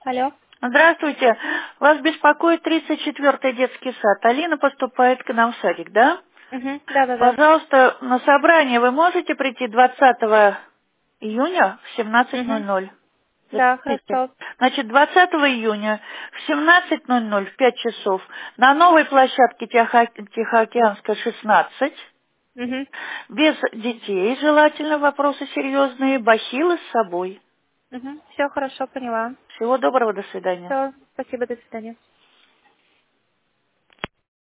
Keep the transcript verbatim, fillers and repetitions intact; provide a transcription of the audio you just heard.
Алло. Здравствуйте. Вас беспокоит тридцать четвёртый детский сад. Алина поступает к нам в садик, да? Угу. Да, да, да. Пожалуйста, на собрание вы можете прийти двадцатого июня в семнадцать ноль Угу. ноль? Да, Запишите. хорошо. Значит, двадцатого июня в семнадцать ноль ноль, в пять часов, на новой площадке Тихо- Тихоокеанской шестнадцать, Угу. без детей, желательно, вопросы серьезные, бахилы с собой. Угу. Все хорошо, поняла. Всего доброго, до свидания. Все, спасибо, до свидания.